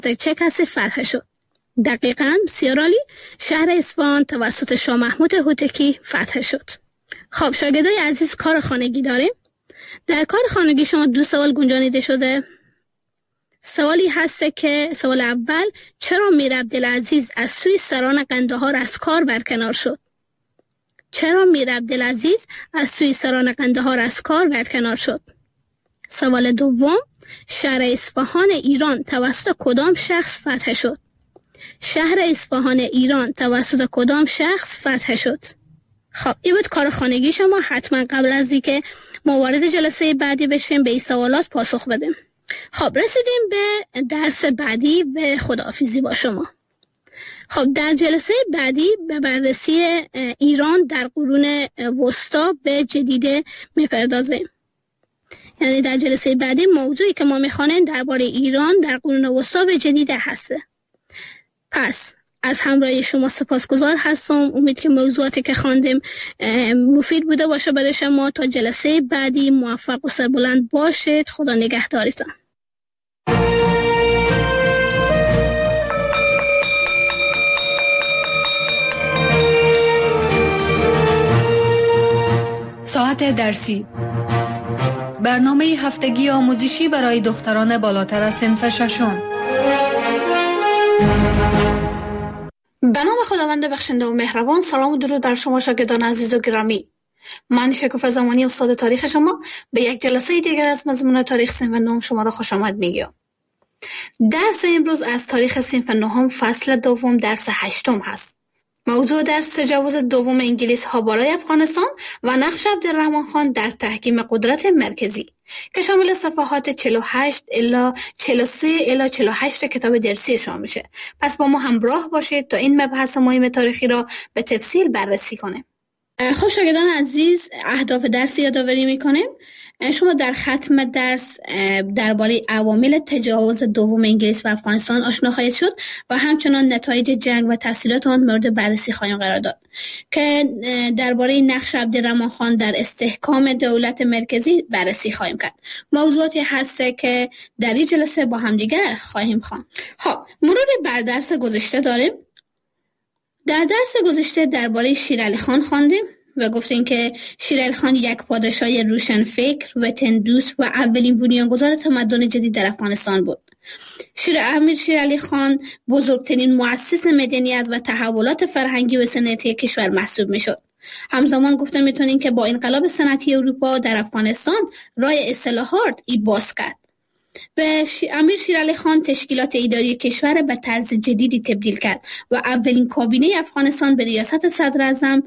چه کسی فتح شد؟ دقیقاً بسیار عالی، شهر اصفهان توسط شاه محمود هوتکی فتح شد. خب شاگردای عزیز، کار خانگی داریم. در کار خانگی شما 2 سوال گنجانیده شده. سوالی هست که سوال اول، چرا میر عبدالعزیز از سوی سران قندهار از کار برکنار شد؟ چرا میر عبدالعزیز از سوی سران قندهار از کار برکنار شد؟ سوال دوم، شهر اصفهان ایران توسط کدام شخص فتح شد؟ شهر اصفهان ایران توسط کدام شخص فتح شد؟ خب این بود کار خانگی شما. حتما قبل از اینکه ما وارد جلسه بعدی بشیم به این سوالات پاسخ بدیم. خب رسیدیم به درس بعدی، به خداحافظی با شما. خب در جلسه بعدی به بررسی ایران در قرون وسطا به جدیده میپردازیم. یعنی در جلسه بعدی موضوعی که ما میخوانیم درباره ایران در قرون وسطا به جدیده هسته. پس از همراهی شما سپاسگزار هستم. امید که موضوعاتی که خواندیم مفید بوده باشه برای شما. تا جلسه بعدی موفق و سربلند باشید. خدا نگهدارتان. ساعت درسی، برنامه هفتگی آموزشی برای دختران بالاتر از صنف ششم. به نام خداوند بخشنده و مهربان. سلام و درود بر شما شاگردان عزیز و گرامی. من شکوفه زمانی استاد تاریخ شما به یک جلسه دیگر از مضمون تاریخ صنف نهم شما را خوش آمد میگم. درس امروز از تاریخ صنف نهم فصل دوم درس 8 هست. موضوع درس تجاوز دوم انگلیس ها بالای افغانستان و نقش عبدالرحمن خان در تحکیم قدرت مرکزی که شامل صفحات 48 الی 43 الی 48 کتاب درسی شما میشه. پس با ما همراه باشید تا این مبحث مهم تاریخی را به تفصیل بررسی کنیم. خب شاگردان عزیز، اهداف درس یادآوری میکنیم. شما در ختم درس درباره عوامل تجاوز دوم انگلیس و افغانستان آشنا خواهید شد و همچنان نتایج جنگ و تاثیرات آن مورد بررسی خواهیم قرار داد که درباره نقش عبدالرحمن خان در استحکام دولت مرکزی بررسی خواهیم کرد. موضوعاتی هست که در این جلسه با هم دیگر خواهیم خواند. خب مروری بر درس گذشته داریم. در درس گذشته درباره شیرعلی خان خواندیم و گفتیم که شیرعلی خان یک پادشاه روشنفکر، وطندوست و اولین بنیانگذار تمدن جدید در افغانستان بود. امیر شیرعلی خان بزرگترین مؤسس مدنیت و تحولات فرهنگی و صنعتی کشور محسوب میشد. همزمان گفته میتونیم که با انقلاب صنعتی اروپا در افغانستان راه اصلاحات باز کرد. به امیر شیرعلی خان تشکیلات اداری کشور به طرز جدیدی تبدیل کرد و اولین کابینه افغانستان به ریاست صدر اعظم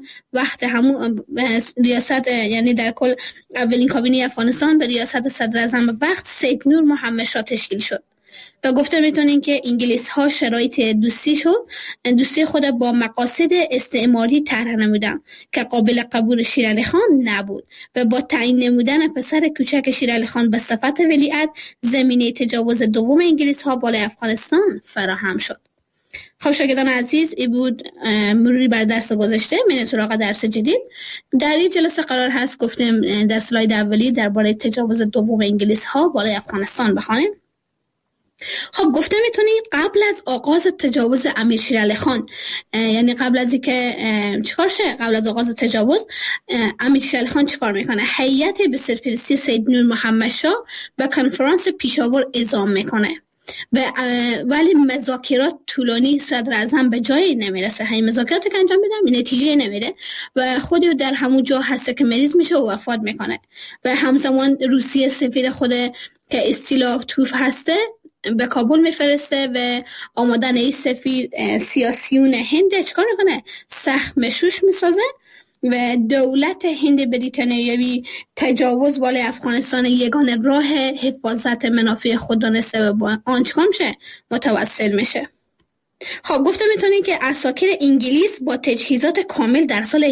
یعنی در کل اولین کابینه افغانستان به ریاست صدر اعظم وقت سید نور محمد شاه تشکیل شد. و گفته میتونین که انگلیس ها شرایط دوستی خود با مقاصد استعماری طرح نمودن که قابل قبول شیرعلی خان نبود و با تعیین نمودن پسر کوچک شیرعلی خان به صفت ولیعهد زمینه تجاوز دوم انگلیس ها بالای افغانستان فراهم شد. خب شاگردان عزیز، این بود مروری بر درس گذشته. میریم سراغ درس جدید. در این جلسه قرار هست گفتیم در اسلاید اولی درباره تجاوز دوم انگلیس ها بالای افغانستان بخوانیم. خب گفته میتونی قبل از آغاز تجاوز امیر شیرعلی خان، یعنی قبل از اینکه چیکار شه، قبل از آغاز تجاوز امیر شیرعلی خان چیکار میکنه؟ هیئت به سرپرستی سید نور محمد شاه به کنفرانس پیشاور اعزام میکنه ولی مذاکرات طولانی صدر اعظم به جایی نمیرسه. همین مذاکراتی که انجام میدن نتیجه نمیره و خودی در همون جا هسته که مریض میشه و وفات میکنه. و همزمان روسیه سفیر خود که استیلا توف هسته به کابل میفرسته و آمدن این سفیر سیاسیون هند چکار میکنه؟ سخت مشوش میسازه و دولت هند بریتانیایی تجاوز بالای افغانستان یگانه راه حفاظت منافع خود دانسته و با آن چکار میشه؟ متوسل میشه. خب گفتم میتونین که اساکیر انگلیس با تجهیزات کامل در سال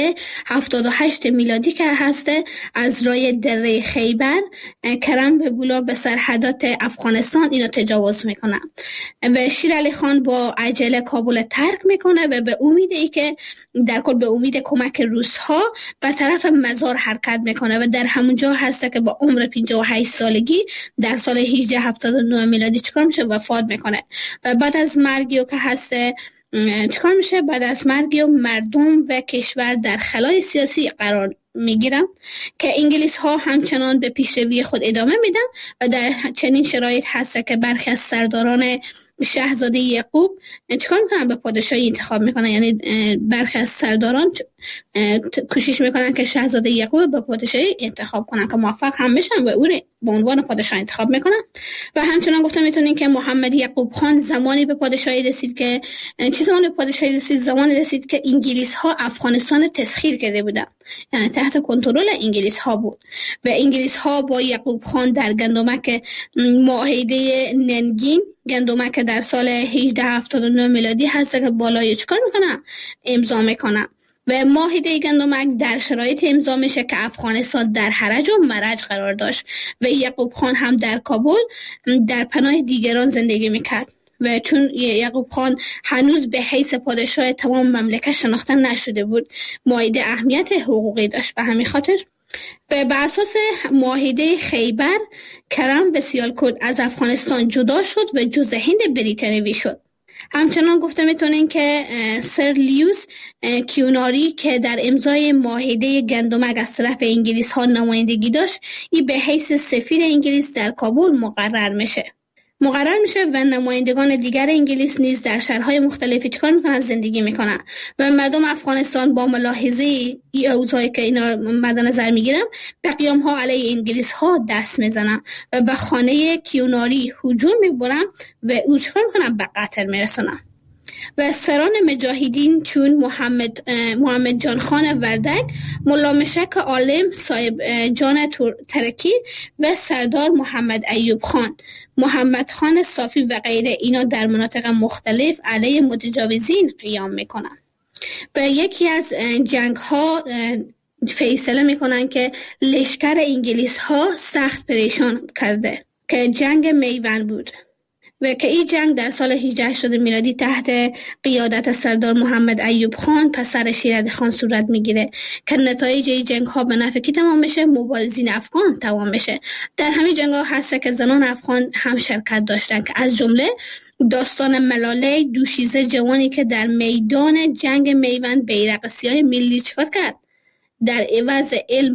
1878 میلادی که هسته از رای دره خیبر کرم به بولا به سرحدات افغانستان اینا تجاوز میکنه و شیر علی خان با عجله کابل ترک میکنه و به امیدی که در کل به امید کمک روس ها به طرف مزار حرکت میکنه و در همونجا هسته که با عمر 58 سالگی در سال 1879 میلادی چیکار میشه وفات میکنه و بعد از مرگی که هسته چیکار میشه بعد از مرگی مردم و کشور در خلای سیاسی قرار میگیرن که انگلیس ها همچنان به پیشروی خود ادامه میدن و در چنین شرایط هسته که برخی از سرداران شاهزاده یعقوب چیکار میکنن به پادشاهی انتخاب میکنن، یعنی برخی از سرداران کوشش میکنن که شاهزاده یعقوب به پادشاهی انتخاب کنن که موفق هم بشن و او به عنوان پادشاه انتخاب میکنن. و همچنان گفتم میتونین که محمد یعقوب خان زمانی به پادشاهی رسید که زمانی به پادشاهی رسید که انگلیس ها افغانستان تسخیر کرده بودن، یعنی تحت کنترل انگلیس ها بود و انگلیس ها با یعقوب خان در گندمک معاهده ننگین گندمک در سال 1879 میلادی هست که بالای چیکار میکنن امضا میکنن و معاهده گندمک در شرایط امضا میشه که افغانستان در حرج و مرج قرار داشت و یعقوب خان هم در کابل در پناه دیگران زندگی میکرد و چون یعقوب خان هنوز به حیث پادشاه تمام مملکت شناخته نشده بود معاهده اهمیت حقوقی داشت. به همین خاطر به اساس معاهده خیبر کرم به سیالکوت از افغانستان جدا شد و جزء هند بریتانیایی شد. همچنان گفته میتونین که سر لیوس کیوناری که در امضای معاهده گندمک از طرف انگلیس ها نمایندگی داشت این به حیث سفیر انگلیس در کابل مقرر میشه و نمایندگان دیگر انگلیس نیز در شهرهای مختلفی چکار میکنن زندگی میکنن و مردم افغانستان با ملاحظه ای اوضاعی که اینا مد نظر میگیرن به قیام ها علیه انگلیس ها دست میزنن و به خانه کیوناری هجوم میبرن و او چکار میکنن به قتل میرسونن و سران مجاهدین چون محمد جان خان وردک، ملا مشک عالم، صاحب جان ترکی و سردار محمد ایوب خان، محمد خان صافی و غیره اینا در مناطق مختلف علیه متجاوزین قیام میکنن. به یکی از جنگ ها فیصله میکنن که لشکر انگلیس ها سخت پریشان کرده که جنگ میوند بود و که این جنگ در سال 1880 میلادی تحت قیادت سردار محمد ایوب خان پسر شیر علی خان صورت میگیره که نتایج این جنگ ها به نفع کی تمام میشه؟ مبارزین افغان تمام میشه. در همین جنگ ها هست که زنان افغان هم شرکت داشتن که از جمله داستان ملاله دوشیزه جوانی که در میدان جنگ میوند بیرق سیاه ملی چکار کرد در عوض علم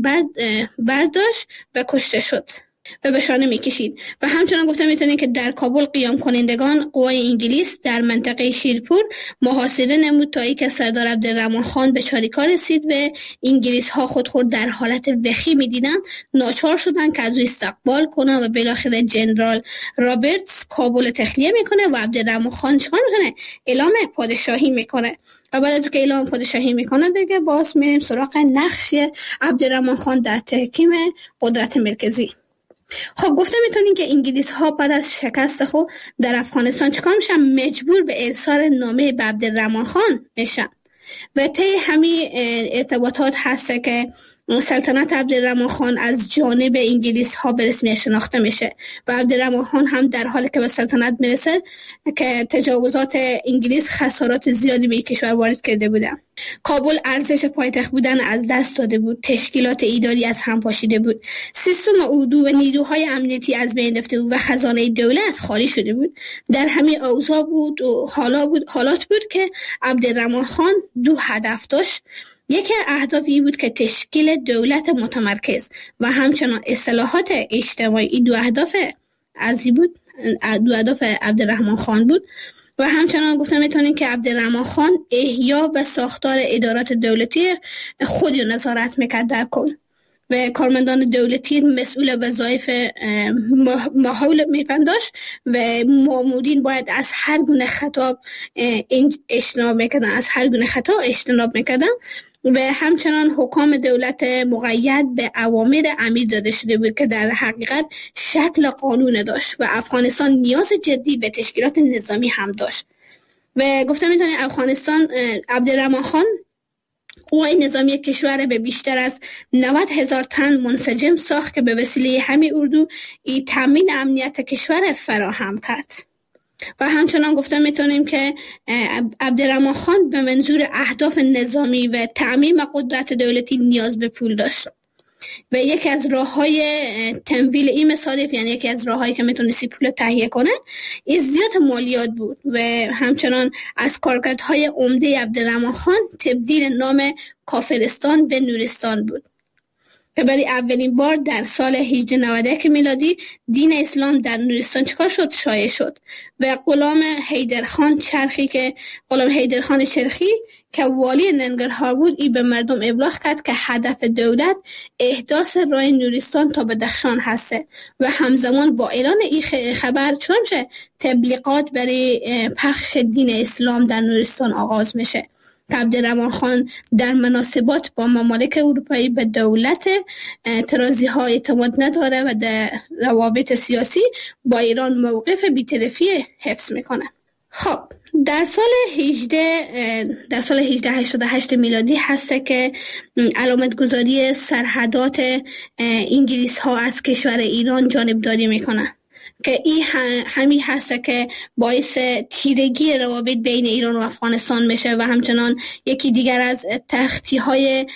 برداشت و کشته شد و به شانه میکشید. و همچنان گفتم میتونید که در کابل قیام کنندگان قوای انگلیس در منطقه شیرپور محاصره نمود تا اینکه سردار عبدالرحمن خان به چاریکار رسید و انگلیس ها خود در حالت وخیم میدیدن ناچار شدن که از او استقبال کنن و بالاخره جنرال رابرتس کابل تخلیه میکنه و عبدالرحمن خان چیکار میکنه؟ اعلام پادشاهی میکنه و بعد از که اعلام پادشاهی میکنه دیگه باز میریم سراغ نقش عبدالرحمن خان در تحکیم قدرت مرکزی. خب گفتم میتونین که انگلیس ها بعد از شکست خود در افغانستان چیکار میشن؟ مجبور به ارسال نامه به عبدالرحمن خان میشن و طی همین ارتباطات هست که سلطنت عبدالرحمن خان از جانب انگلیس ها به رسمیت شناخته میشه و عبدالرحمن خان هم در حالی که به سلطنت میرسه که تجاوزات انگلیس خسارات زیادی به کشور وارد کرده بودن. کابل ارزش پایتخت بودن از دست داده بود، تشکیلات اداری از هم پاشیده بود، سیستم اردو و نیروهای امنیتی از بین رفته بود و خزانه دولت خالی شده بود. در همین اوضاع بود و حالات بود که عبدالرحمن خان دو هدف داشت. یکی اهدافی بود که تشکیل دولت متمرکز و همچنان اصلاحات اجتماعی. دو اهداف عبدالرحمن خان بود و همچنان گفتم میتونین که عبدالرحمن خان احیا و ساختار ادارات دولتی خودی نظارت میکرد در کل و کارمندان دولتی مسئول وظایف ماحول میپنداشت و مامورین باید از هر گونه خطا اجتناب میکردن و همچنان حکام دولت مقید به اوامر امیر داده شده بود که در حقیقت شکل قانون داشت و افغانستان نیاز جدی به تشکیلات نظامی هم داشت و گفتم میتونید افغانستان عبدالرحمن خان قوای نظامی کشور به بیشتر از 90,000 تن منسجم ساخت که به وسیله همین اردو تامین امنیت کشور فراهم کرد. و همچنان گفتم میتونیم که عبدالرحمن خان به منظور اهداف نظامی و تعمیم قدرت دولتی نیاز به پول داشت و یکی از راه‌های تمویل این مصارف، یعنی یکی از راه‌هایی که میتونستی پول تهیه کنه، ازدیاد مالیات بود و همچنان از کارکردهای عمده عبدالرحمن خان تبدیل نام کافرستان و نورستان بود که برای اولین بار در سال 1891 میلادی دین اسلام در نورستان چکار شد؟ شایع شد و غلام حیدرخان چرخی که والی ننگرهار بود ای به مردم ابلاغ کرد که هدف دولت احداث راه نورستان تا بدخشان هسته و همزمان با اعلان این خبر چون میشه تبلیغات برای پخش دین اسلام در نورستان آغاز میشه. عبدالرحمن خان در مناسبات با ممالک اروپایی به دولت اعتراضی ها اعتماد نداره و در روابط سیاسی با ایران موقف بی‌طرفی حفظ میکنه. خب در سال 1888 میلادی هسته که علامت گذاری سرحدات انگلیس ها از کشور ایران جانبداری میکنه که این همین هست که باعث تیرگی روابط بین ایران و افغانستان میشه و همچنان یکی دیگر از تخطی های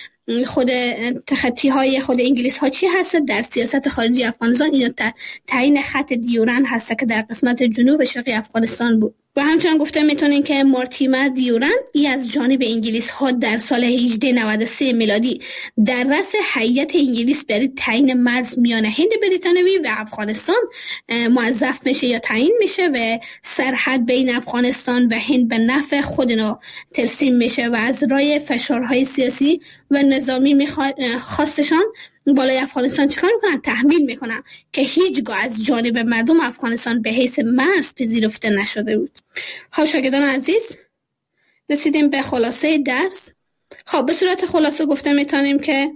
خود انگلیس ها چی هست در سیاست خارجی افغانستان؟ این تعیین خط دیورند هست که در قسمت جنوب و شرقی افغانستان بود. و همچنان گفته میتونین که مارتیمر دیورند ای از جانب انگلیس ها در سال 1893 میلادی در رأس هیئت انگلیس برای تعیین مرز میان هند بریتانیایی و افغانستان موظف میشه یا تعیین میشه و سرحد بین افغانستان و هند به نفع خودنا ترسیم میشه و از رای فشارهای سیاسی و نظامی خواستشان بالای افغانستان چیکار میکنن؟ تحمیل میکنن که هیچگاه از جانب مردم افغانستان به حیث مرز پذیرفته نشده بود. خب شاگردان عزیز رسیدیم به خلاصه درس. خب به صورت خلاصه گفته میتونیم که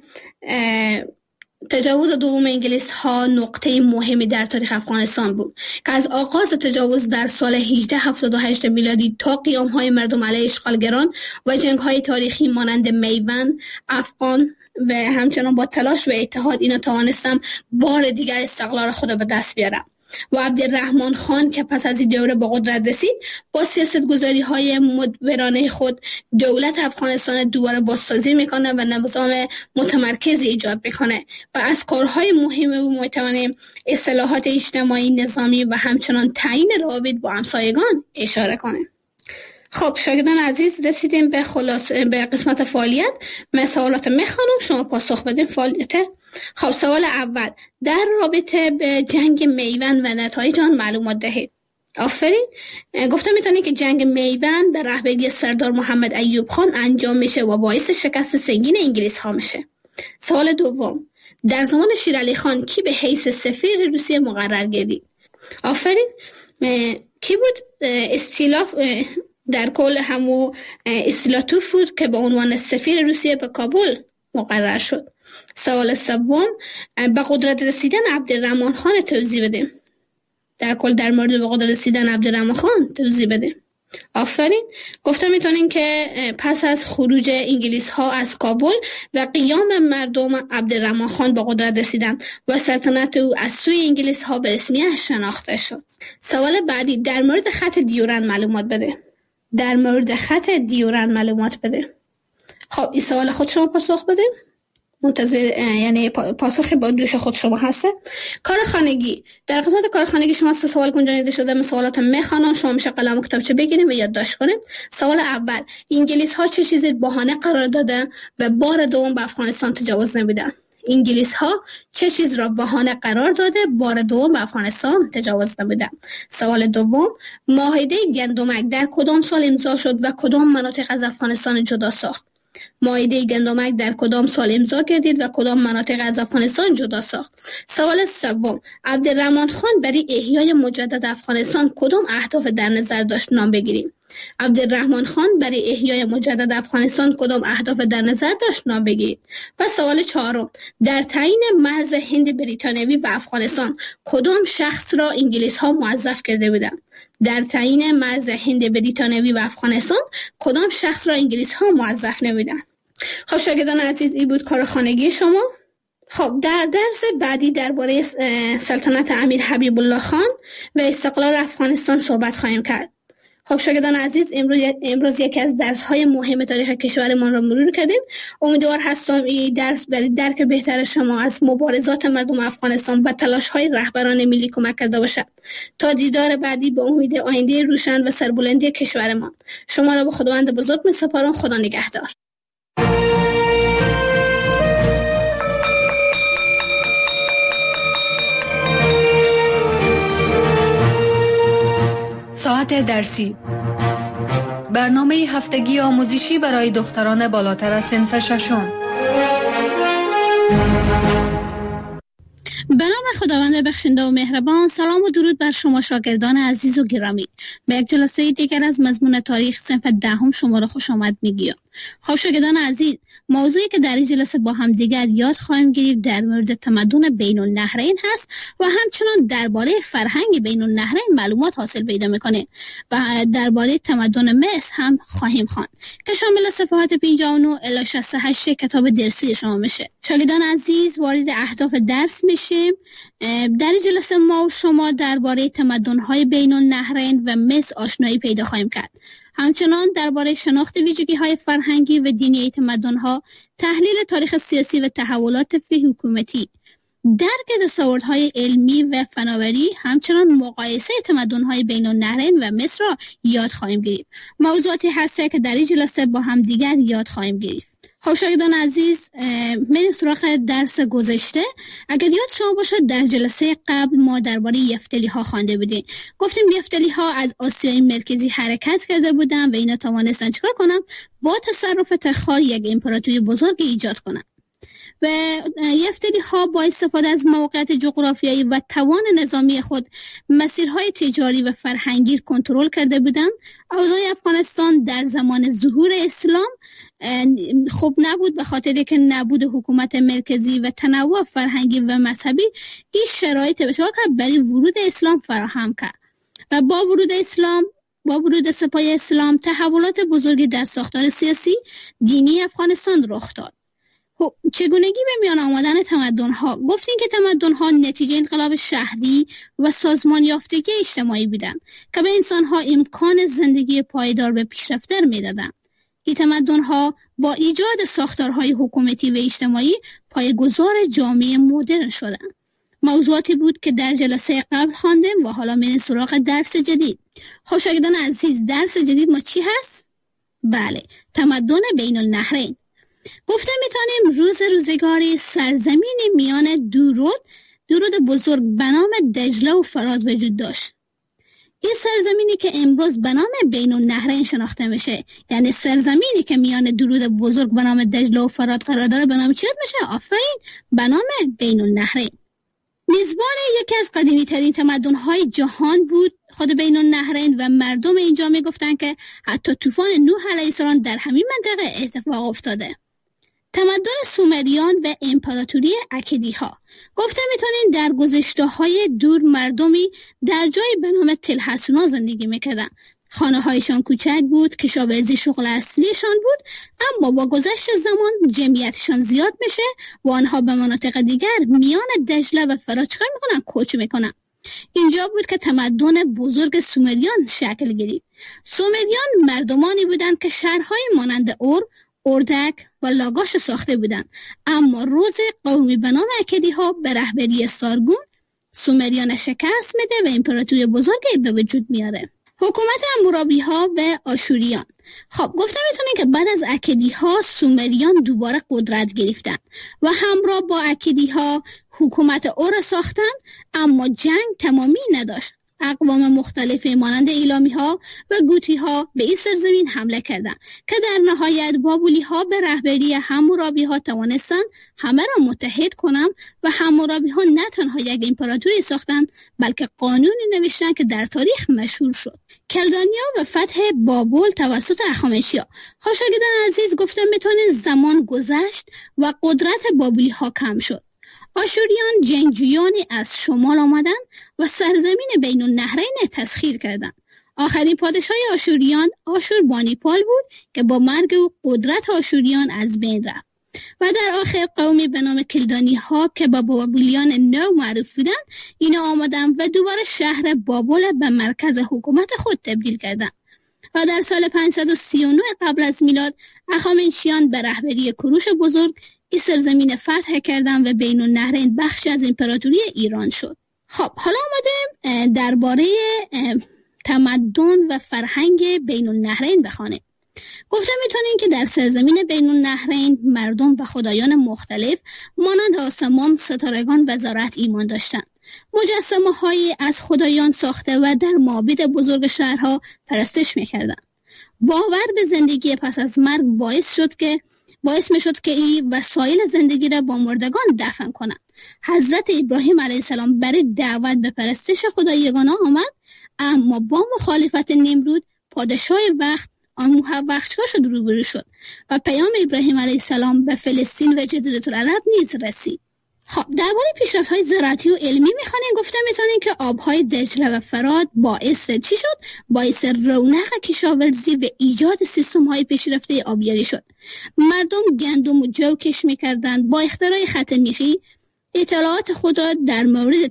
تجاوز دوم انگلیس ها نقطه مهمی در تاریخ افغانستان بود که از آغاز تجاوز در سال 1878 میلادی تا قیام های مردم علیه اشغالگران و جنگ های تاریخی مانند میوند، افغان و همچنان با تلاش و اتحاد اینا توانستم بار دیگر استقلال خود به دست بیارم. و عبدالرحمن خان که پس از این دوره با قدرت رسید با سیاستگذاری های مدبرانه خود دولت افغانستان دوباره بازسازی میکنه و نظام متمرکزی ایجاد میکنه و از کارهای مهم او میتوانیم اصلاحات اجتماعی، نظامی و همچنان تعیین روابط با همسایگان اشاره کنیم. خب شاگردان عزیز رسیدیم به قسمت فعالیت. من سوالات میخوانم، شما پاسخ بدین فعالیت. خب سوال اول، در رابطه به جنگ میوند و نتایج آن معلومات دهید. آفرین. گفته میتونید که جنگ میوند به رهبری سردار محمد ایوب خان انجام میشه و باعث شکست سنگین انگلیس ها میشه. سوال دوم، در زمان شیرعلی خان کی به حیث سفیر روسیه مقرر گردید؟ آفرین. کی بود؟ استیلاف در کل همو استیلاتوف بود که به عنوان سفیر روسیه به کابل مقرر شد. سوال سوم، به قدرت رسیدن عبدالرحمن خان توضیح بدیم. در کل در مورد به قدرت رسیدن عبدالرحمن خان توضیح بدیم. آفرین. گفتم میتونین که پس از خروج انگلیس ها از کابل و قیام مردم عبدالرحمن خان به قدرت رسیدن و سلطنت او از سوی انگلیس ها به رسمیت شناخته شد. سوال بعدی، در مورد خط دیورند معلومات بده. در مورد خط دیورند معلومات بده. خب این سوال خود شما پاسخ بده. منتظر یعنی پاسخی با دوش خود شما هسته. کار خانگی، در قسمت کار خانگی شما 3 سوال گنجانیده شده. من سوالات میخوانم، شما میشه قلم و کتابچه بگیرید و یادداشت کنید. سوال اول، انگلیس ها چه چیزی بهانه قرار دادن و بار دوم به افغانستان تجاوز نمیدن؟ انگلیس ها چه چیز را بهانه قرار داده بار دوم به افغانستان تجاوز نمیدن؟ سوال دوم، معاهده گندمک در کدام سال امضا شد و کدام مناطق از افغانستان جدا ساخت؟ معاهده گندمک در کدام سال امضا گردید و کدام مناطق از افغانستان جدا ساخت؟ سوال سوم، عبدالرحمن خان برای احیای مجدد افغانستان کدام اهداف در نظر داشت؟ نام بگیریم. عبدالرحمن خان برای احیای مجدد افغانستان کدام اهداف در نظر داشت؟ نام بگیرید. و سوال چهارم، در تعیین مرز هند بریتانیایی و افغانستان کدام شخص را انگلیس ها موظف کرده بودند؟ در تعیین مرز هند بریتانیایی و افغانستان کدام شخص را انگلیس ها موظف نبودند؟ خب شاگردان عزیز، این بود کار خانگی شما. خب در درس بعدی درباره سلطنت امیر حبیب الله خان و استقلال افغانستان صحبت خواهیم کرد. خب شاگردان عزیز، امروز یکی از درس‌های مهم تاریخ کشورمان را مرور کردیم. امیدوار هستم این درس برای درک بهتر شما از مبارزات مردم افغانستان و تلاش‌های رهبران ملی کمک کرده باشد. تا دیدار بعدی، به امید آینده روشن و سربلندی کشورمان، شما را به خداوند بزرگ می‌سپارم. خدا نگهدار. ساعت درسی، برنامه هفتگی آموزشی برای دختران بالاتر از صنف ششم. به نام خداوند بخشنده و مهربان، سلام و درود بر شما شاگردان عزیز و گرامی. به یک جلسه دیگر از مضمون تاریخ صنف دهم شما را خوش آمد میگویم. خب شاگردان عزیز، موضوعی که در این جلسه با هم دیگر یاد خواهیم گرفت در مورد تمدن بین النهرین هست و همچنان درباره فرهنگ بین النهرین معلومات حاصل پیدا میکنیم و درباره تمدن مصر هم خواهیم خواند که شامل صفحات 59 الی 68 کتاب درسی شما میشه. شاگردان عزیز، وارد اهداف درس میشیم. در این جلسه ما و شما درباره تمدن‌های بین النهرین و مصر آشنایی پیدا خواهیم کرد. همچنان درباره شناخت ویژگی‌های فرهنگی و دینی تمدن‌ها، تحلیل تاریخ سیاسی و تحولات فی حکومتی، درک دستاوردهای علمی و فناوری، همچنان مقایسه تمدن‌های بین النهرین و مصر را یاد خواهیم گرفت. موضوعاتی هست که در این جلسه با هم دیگر یاد خواهیم گرفت. خب شاگردان عزیز، میریم سراغ درس گذشته. اگر یاد شما باشد در جلسه قبل ما درباره یفتلی ها خوانده بودیم. گفتیم یفتلی ها از آسیای مرکزی حرکت کرده بودند و اینا توانستن چیکار کنن؟ با تصرف تخار یک امپراتوری بزرگ ایجاد کنن. و یفتلی ها با استفاده از موقعیت جغرافیایی و توان نظامی خود مسیرهای تجاری و فرهنگی کنترل کرده بودند. اوضاع افغانستان در زمان ظهور اسلام خوب نبود، به خاطر که نبود حکومت مرکزی و تنوع فرهنگی و مذهبی این شرایط بسیار برای ورود اسلام فراهم کرد. و با ورود سپاه اسلام تحولات بزرگی در ساختار سیاسی دینی افغانستان رخ داد. چگونگی به میان آمدن تمدن‌ها؟ گفتیم که تمدن‌ها نتیجه انقلاب شهری و سازمان یافتگی اجتماعی بودند که به انسان‌ها امکان زندگی پایدار و پیشرفته می‌دادند. این تمدن‌ها با ایجاد ساختارهای حکومتی و اجتماعی پایه‌گذار جامعه مدرن شدند. موضوعاتی بود که در جلسه قبل خواندیم و حالا میریم سراغ درس جدید. خب شاگردان عزیز، درس جدید ما چی هست؟ بله، تمدن بین النهرین. گفته میتونیم روزگاری سرزمین میان درود بزرگ به نام دجله و فرات وجود داشت. این سرزمینی که امروز به نام بین النهرین شناخته میشه، یعنی سرزمینی که میان درود بزرگ به نام دجله و فرات قرار داره، به نام چی میشه؟ آفرین، به نام بین النهرین. میزبان یکی از قدیمی ترین تمدن‌های جهان بود خود بین النهرین و مردم اینجا میگفتن که حتی طوفان نوح علیه السلام در همین منطقه اتفاق افتاده. تمدن سومریان و امپراتوری اکدی ها. گفته میتونین در گذشته‌های دور مردمی در جای به نام تل حسونا زندگی میکردن. خانه هایشان کوچک بود، کشاورزی شغل اصلیشان بود، اما با گذشت زمان جمعیتشان زیاد میشه و آنها به مناطق دیگر میان دجله و فرات چیکار میکنن؟ کوچ میکنن. اینجا بود که تمدن بزرگ سومریان شکل گرفت. سومریان مردمانی بودند که شهرهای مانند اردک و لاگاش ساخته بودند، اما روز قومی به نام اکدی ها به رهبری سارگون سومریان شکست میده و امپراتوری بزرگی به وجود میاره. حکومت حمورابی ها و آشوریان. خب گفته میتونین که بعد از اکدی ها سومریان دوباره قدرت گرفتن و همراه با اکدی ها حکومت اور ساختن، اما جنگ تمامی نداشت. اقوام مختلف مانند ایلامی ها و گوتی ها به این سرزمین حمله کردند که در نهایت بابلی ها به رهبری حمورابی ها توانستند همه را متحد کنند و حمورابی ها نه تنها یک امپراتوری ساختند بلکه قانونی نوشتند که در تاریخ مشهور شد. کلدانیا و فتح بابل توسط هخامنشی‌ها. خواهران عزیز، گفتم میتونه زمان گذشت و قدرت بابلی ها کم شد. آشوریان جنگجویانی از شمال آمدند و سرزمین بین النهرین تسخیر کردند. آخرین پادشاه آشوریان آشوربانیپال بود که با مرگ او قدرت آشوریان از بین رفت. و در آخر قومی به نام کلدانی ها که با بابلیان نو معروف بودند اینا آمدند و دوباره شهر بابل به مرکز حکومت خود تبدیل کردند. و در سال 539 قبل از میلاد هخامنشیان به رهبری کوروش بزرگ این سرزمین فتح کردند و بین النهرین بخشی از امپراتوری ایران شد. خب حالا آمدیم درباره تمدن و فرهنگ بین النهرین بخوانیم. گفتم میتونین که در سرزمین بین النهرین مردم به خدایان مختلف مانند آسمان، ستارگان و زراعت ایمان داشتند. مجسمه هایی از خدایان ساخته و در معابد بزرگ شهرها پرستش میکردند. باور به زندگی پس از مرگ باعث میشد که این وسایل زندگی را با مردگان دفن کنند. حضرت ابراهیم علیه السلام برای دعوت به پرستش خدای یگانه آمد، اما با مخالفت نمرود پادشاه وقت بخشگاه شد روبرو شد و پیام ابراهیم علیه السلام به فلسطین و جزیره العرب نیز رسید. خب درباره پیشرفت‌های زراعتی و علمی می‌خوانیم. گفتم میتونیم که آب‌های دجله و فرات باعث چی شد؟ باعث رونق کشاورزی و ایجاد سیستم‌های پیشرفته آبیاری شد. مردم گندم و جو کشت می‌کردند. با اختراع خط میخی اطلاعات خود را در مورد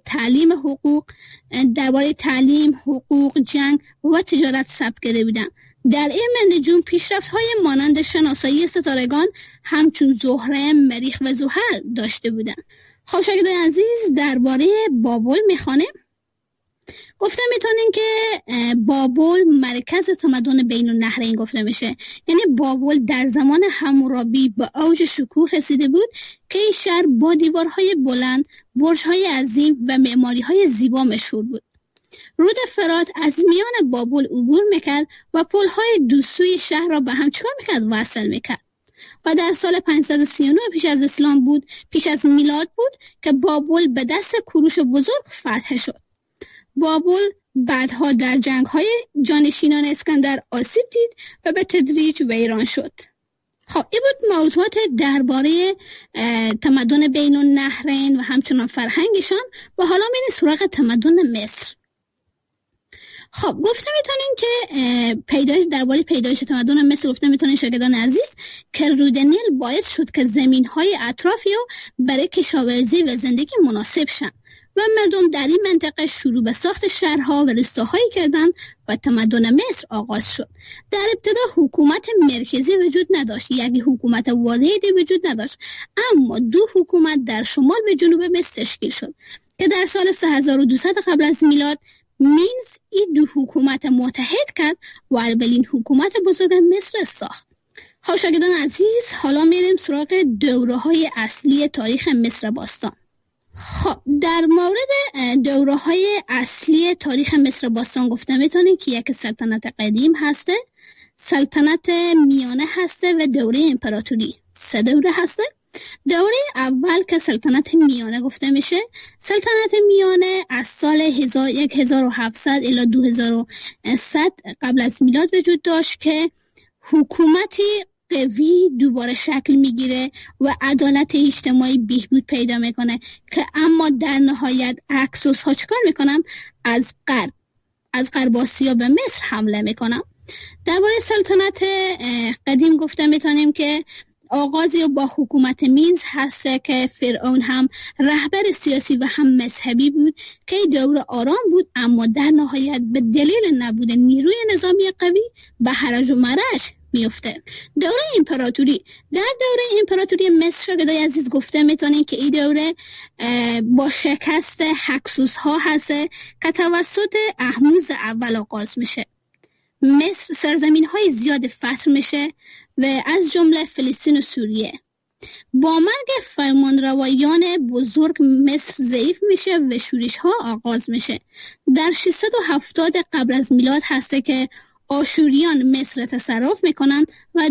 درباره تعلیم، حقوق، جنگ و تجارت ثبت کرده بودند. در علم نجوم پیشرفت‌های مانند شناسایی ستارگان همچون زهره، مریخ و زحل داشته بودند. خب شاگردان عزیز درباره بابل میخوانیم. گفتم میتونین که بابل مرکز تمدن بین النهرین گفته میشه. یعنی بابل در زمان حمورابی به اوج شکوه رسیده بود که این شهر با دیوارهای بلند، برج‌های عظیم و معماری‌های زیبا مشهور بود. رود فرات از میان بابل عبور میکرد و پل‌های دو سوی شهر را به هم چیکار میکرد؟ وصل میکرد. و در سال 539 پیش از میلاد بود که بابل به دست کوروش بزرگ فتح شد. بابل بعدها در جنگ‌های جانشینان اسکندر آسیب دید و به تدریج ویران شد. خب این بود موضوعات درباره تمدن بین النهرین و همچنان فرهنگشان. و حالا میریم سراغ تمدن مصر. خب گفته میتونین که درباره پیدایش تمدن مصر گفته میتونین شاگردان عزیز که رود نیل باعث شد که زمین‌های اطرافی رو برای کشاورزی و زندگی مناسب شن و مردم در این منطقه شروع به ساخت شهرها و روستاهایی کردند و تمدن مصر آغاز شد. در ابتدا حکومت مرکزی وجود نداشت، یک حکومت واحدی وجود نداشت، اما دو حکومت در شمال و جنوب مصر تشکیل شد که در سال 3200 قبل از میلاد مینز این دو حکومت متحد کرد و اولین حکومت بزرگ مصر ساخت. خب شاگردان عزیز حالا میریم سراغ دوره‌های اصلی تاریخ مصر باستان. خب در مورد دوره‌های اصلی تاریخ مصر باستان گفتم میتونیم که یک سلطنت قدیم هسته، سلطنت میانه هسته و دوره امپراتوری. سه دوره هسته. دوره اول که سلطنت میانه گفته میشه، سلطنت میانه از سال 1700 الی 2100 قبل از میلاد وجود داشت که حکومتی قوی دوباره شکل میگیره و عدالت اجتماعی بهبود پیدا میکنه که اما در نهایت اکسوس ها چیکار میکنن؟ از غرب آسیا به مصر حمله میکنن. درباره سلطنت قدیم گفته میتونیم که آغازی با حکومت مینز هسته که فرعون هم رهبر سیاسی و هم مذهبی بود که دوره آرام بود، اما در نهایت به دلیل نبود نیروی نظامی قوی به هرج و مرج میفته. دوره امپراتوری. در دوره امپراتوری مصر شاگردای عزیز گفته میتونین که این دوره با شکست هکسوس ها هسته که توسط احموز اول آغاز میشه. مصر سرزمین های زیاد فتح میشه و از جمله فلسطین و سوریه. با مرگ فرمانروایان بزرگ مصر ضعیف میشه و شورش ها آغاز میشه. در 670 قبل از میلاد هسته که آشوریان مصر تصرف میکنند و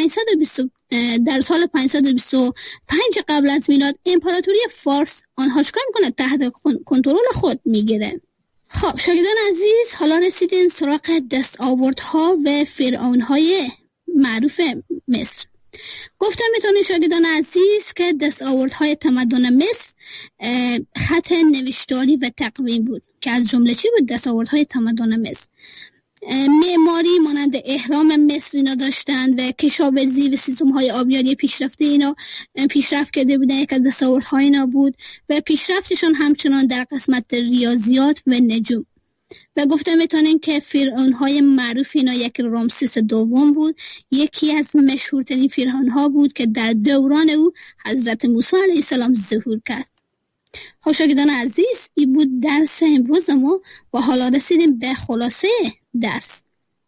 در سال 525 قبل از میلاد امپراتوری فارس آنها چکار میکنه؟ تحت کنترل خود میگیره. خب شاگردان عزیز، حالا رسیدیم سراغ دستاوردها و فرعونهای معروف مصر. گفتم میتونید شاگردان عزیز که دستاوردهای تمدن مصر خط نوشتاری و تقویم بود که از جمله چی بود؟ دستاوردهای تمدن مصر معماری مانند اهرام مصر اینا داشتن و کشاورزی و سیستم‌های آبیاری پیشرفته اینا پیشرفت کرده بودن. یک از دستاوردهای اینا بود و پیشرفتشون همچنان در قسمت ریاضیات و نجوم. و گفتم میتونین که فرعونهای معروف اینا یک رامسیس دوم بود، یکی از مشهورترین فرعونها بود که در دوران او حضرت موسی علیه السلام ظهور کرد. خب شاگردان عزیز، این بود درس امروز ما و حالا رسیدیم به خلاصه درس.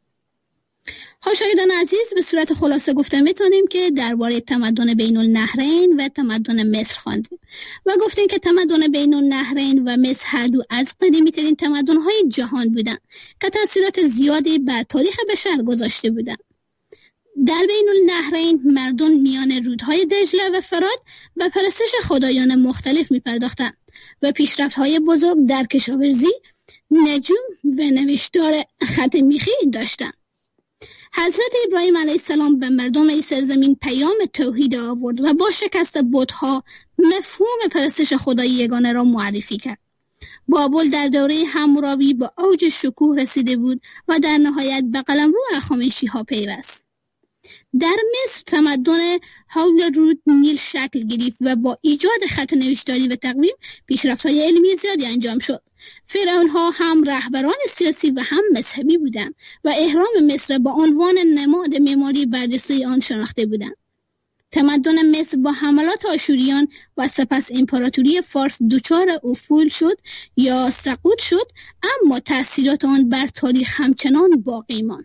خب شاگردان عزیز، به صورت خلاصه گفتم میتونیم که درباره تمدن بین النهرین و تمدن مصر خواندیم و گفتیم که تمدن بین النهرین و مصر هر دو از قدیمی ترین تمدن‌های جهان بودند که تأثیرات زیادی بر تاریخ بشر گذاشته بودند. در بین النهرین مردم میان رودهای دجله و فرات و پرستش خدایان مختلف می‌پرداختند و پیشرفت‌های بزرگ در کشاورزی، نجوم و نوشتار خط میخی داشتند. حضرت ابراهیم علیه السلام به مردم این سرزمین پیام توحید آورد و با شکست بت‌ها مفهوم پرستش خدای یگانه را معرفی کرد. بابل در دوره حمورابی به اوج شکوه رسیده بود و در نهایت به قلمرو هخامنشی‌ها پیوست. در مصر تمدن حول رود نیل شکل گرفت و با ایجاد خط نوشتاری و تقویم پیشرفت‌های علمی زیادی انجام شد. فرعونها هم رهبران سیاسی و هم مذهبی بودند و اهرام مصر با عنوان نماد معماری برجسته آن شناخته بودند. تمدن مصر با حملات آشوریان و سپس امپراتوری فارس دچار افول شد یا سقوط شد، اما تأثیرات آن بر تاریخ همچنان باقی ماند.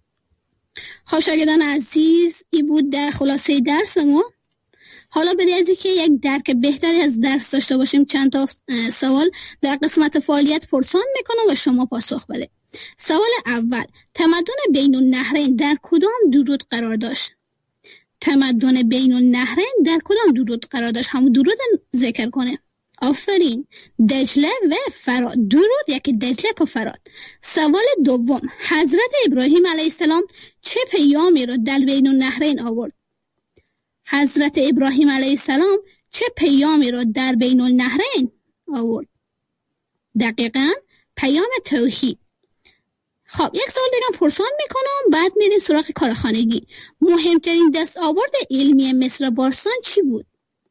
خب شاگردان عزیز، این بود در خلاصه درس ما. حالا برای از اینکه یک درک بهتری از درس داشته باشیم چند تا سوال در قسمت فعالیت پرسان میکنم و شما پاسخ بده. سوال اول، تمدن بین النهرین در کدام دو رود قرار داشت؟ تمدن بین النهرین در کدام دو رود قرار داشت؟ همون دو رود ذکر کنه. آفرین، دجله و فرات. دو رود، یکی دجله و فرات. سوال دوم، حضرت ابراهیم علیه السلام چه پیامی را در بین النهرین آورد؟ حضرت ابراهیم علیه السلام چه پیامی را در بین النهرین آورد؟ دقیقاً پیام توحید. خب یک سوال دیگه پرسان میکنم، بعد میریم سراغ کارخانگی. مهمترین دستاورد علمی مصر باستان چی بود؟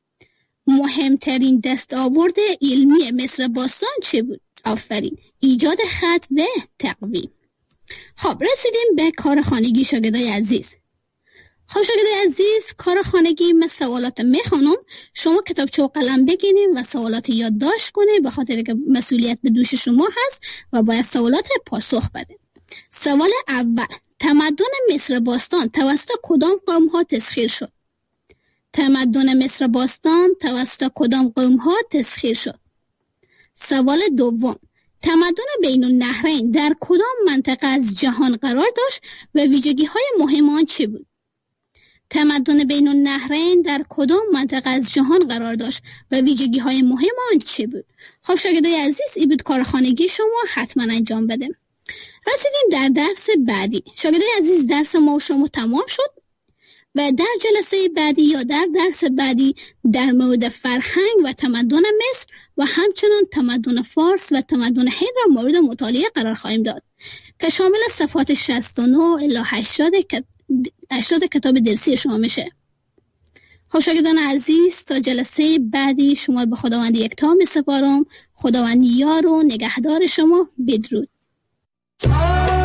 مهمترین دستاورد علمی مصر باستان چی بود؟ آفرین، ایجاد خط و تقویم. خب رسیدیم به کارخانگی شاگردای عزیز. خب شاگردای عزیز، کار خانگی من سوالات میخوانم، شما کتابچه و قلم بگیرید و سوالات یادداشت کنید، به خاطر که مسئولیت به دوش شما هست و باید سوالات پاسخ بده. سوال اول، تمدن مصر باستان توسط کدام قوم ها تسخیر شد؟ تمدن مصر باستان توسط کدام قوم ها تسخیر شد؟ سوال دوم، تمدن بین النهرین در کدام منطقه از جهان قرار داشت و ویژگی های مهم آن چه بود؟ تمدن بین النهرین در کدام منطقه از جهان قرار داشت و ویژگی های مهم آن چه بود؟ خب شاگردای عزیز، این بود کارخانگی شما، حتما انجام بده. رسیدیم در درس بعدی. شاگردای عزیز، درس ما و شما تمام شد و در جلسه بعدی یا در درس بعدی در مورد فرهنگ و تمدن مصر و همچنان تمدن فارس و تمدن هند را مورد مطالعه قرار خواهیم داد که شامل صفحات 69 الی 80 کتاب درسی شما میشه. خب شاگردان عزیز، تا جلسه بعدی شما به خداوند یکتا میسپارم. خداوند یار و نگهدار شما. بدرود.